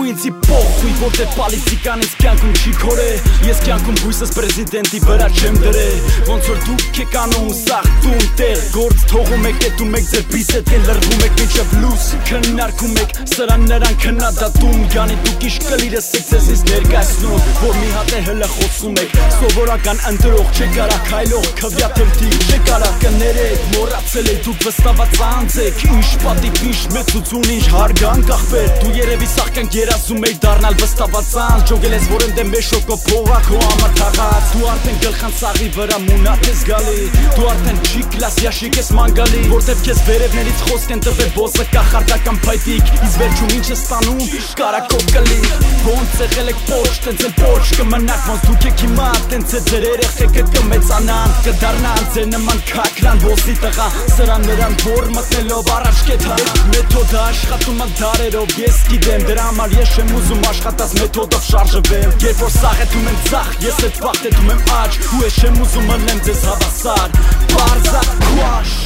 ու ինձի փոխվի որտե պալիցիկանից կյանքում չի քորե ես կյանքում հույսս պրեզիդենտի վրա չեմ դրել ոնց որ դուք եք անում սաղ տուն տեղ գործ թողում եք էտում եք ձեր բիսետին լրվում եք մինչև լույս քննարկում եք սրան նրան քննադատում գանի դուք իշ կլիրս եք ձեզից ներկայացնում որ մի հատ է հլը խոսում եք սովորական ընտրող չեք կարա քայլող քվյաթերթի չեք կարա կներեք մոռացել եք դուք վստահված անձ եք ինչ պատիվ ինչ մեծություն ինչ հարգանք ախպեր դու երևի սաղքան գերազում եք դառնալ վստահված անձ ջոգել ես որ ընդեմ մեր շոկով փողակ հո համար թաղած դու արդեն գլխան սաղի վրա մունատ ես գալի դու արդեն չի կլաս ящик ես մանգալի որտեվ քեզ վերևներից խոսք են տվել բոսը կախարդական փայտիկ իսկ վերջում ինչ է ստանում կարակով կլի ոնց եղել եք փոշ տենց էլ փոշ կմնաք ոնց դուք եք հիմա տենց է ձեր երեխեքը կմեծանան կդառնան ձեր նման քաքրան ոսի տղա սրան նրան որ մտնելով առաջ կեթա մեթոդը աշխատում է դարերով ես գիտեմ դրա համար ես չեմ ուզում աշխատած մեթոդով շարժվեմ երբ որ սաղեթում եմ ցախ ես այդ վախտեթում եմ աճ ու ես չեմ ուզում մնեմ ձեզ հավասար բարձա քուաշ